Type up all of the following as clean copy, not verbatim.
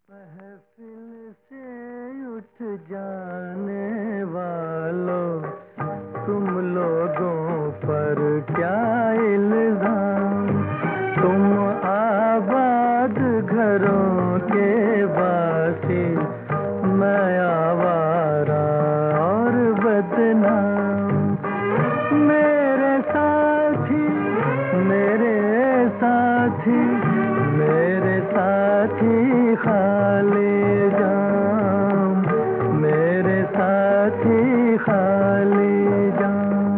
महफिल से उठ जाने वालों, तुम लोगों पर क्या इल्जाम। तुम आबाद घरों के वासी, मैं आवारा और बदनाम। मेरे साथी मेरे साथी मेरे साथी खाली जाम, मेरे साथी खाली जाम।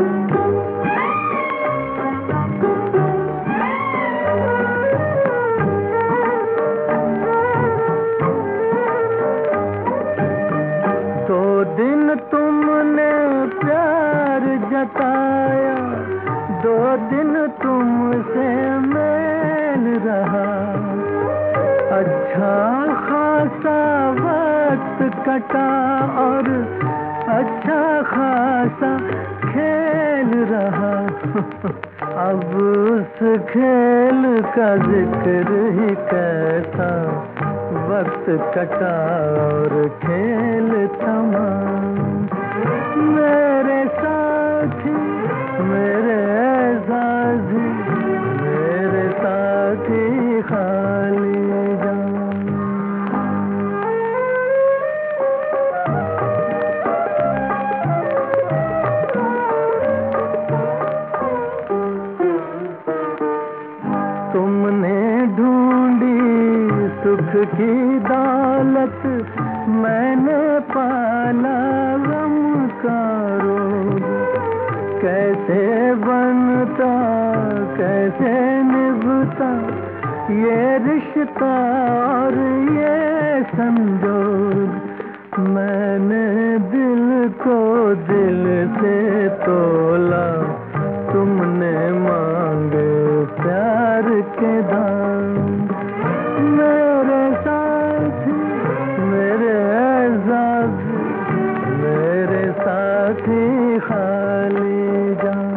दो दिन तुमने प्यार जताया, दो दिन तुमसे मेल रहा। अच्छा खासा वक्त कटा और अच्छा खासा खेल रहा। अब उस खेल का जिक्र ही कैसा, वक्त कटा और खेल थमा। मेरे साथी मेरे साथी मेरे साथी खाली जाम। तुमने ढूंढी सुख की दौलत, मैंने पाला गम का रोग। कैसे बनता कैसे निभता ये रिश्ता और ये संजोग। मैंने दिल को दिल से तोला, तुमने मांगे प्यार के दाम। मेरे साथी मेरे साथी मेरे साथी खाली जाम।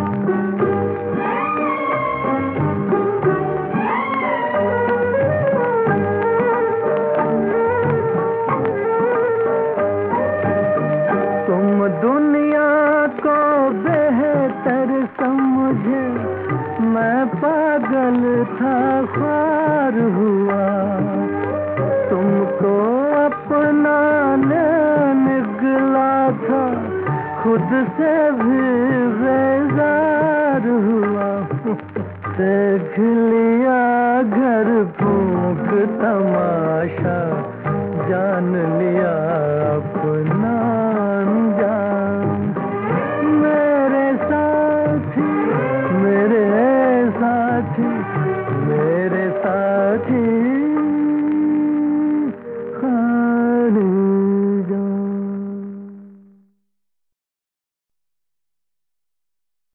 तुम दुनिया को बेहतर समझे, मैं पागल था ख्वार हुआ। तुमको अपनाने निकला था, खुद से भी बेजार हुआ। देख लिया घर फूंक तमाशा, जान लिया अपना अंजाम। मेरे साथी मेरे साथी मेरे साथी